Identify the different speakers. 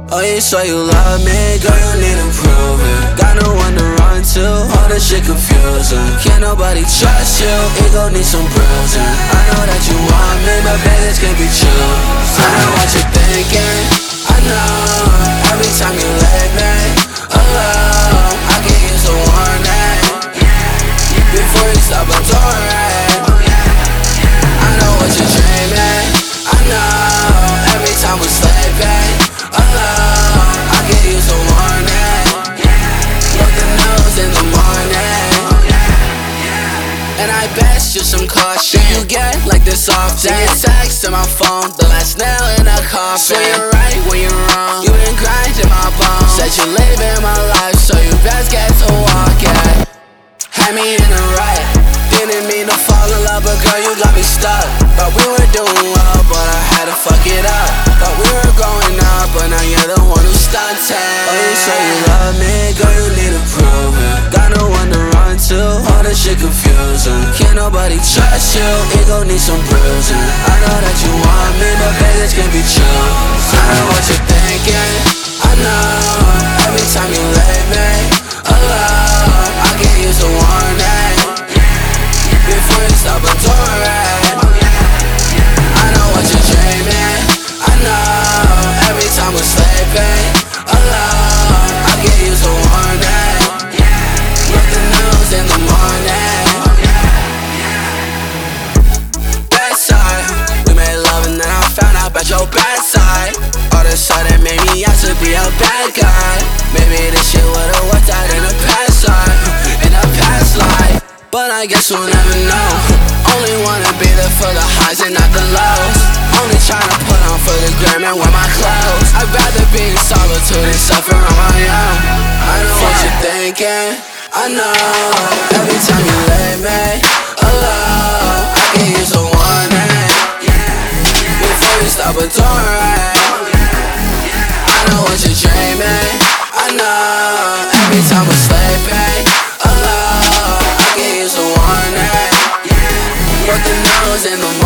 Speaker 1: Oh, you swear you love me, girl, you need improving. Got no one to run to, all this shit confusing. Can't nobody trust you, ego needs some bruising. I know that you want me, but baby, this can't be true. I know what you're thinking, I know. Every time you leave me alone, I can use a warning before you stop adoring. I know what you're dreaming, I know. Every time we're sleeping alone, I can use a warning. Look the news in the morning, and I bet you some caution. You get like this often. You text to my phone, the last nail in a coffin. So you're right when you're wrong, you been grinding my bones. Said you living my life, so you best get to walking. Had me in the right, didn't mean to fall in love, but girl, you got me stuck. Thought we were doing well, but I had to fuck it up. Thought we were growing up, but now you're the one who's stunting. Oh, you say you love me, girl, you need improving. Got no one to run to, all this shit confusing. Can't nobody trust you, ego needs some bruising. I know that you want me, but baby, this can't be true. I know what you're thinking, I know. Every time you leave me alone, I can use a warning before you stop adoring. I know what you're dreaming, I know. Every time we're sleeping alone, I can use a warning. Look the news in the morning. Bad side, we made love and then I found out about your bad side. All of a sudden made me out to be a bad guy. Maybe this shit would've worked out in a past life, in a past life. But I guess we'll never know. Only wanna be there for the highs and not the lows. Only tryna put on for the gram and wear my clothes. I'd rather be in solitude and suffer on my own. I know what you're thinking, I know. Every time you leave me alone, I can use a warning before you stop adoring. I know what you're dreaming, I know. Every time we're sleeping alone, I can use a warning. What the news in the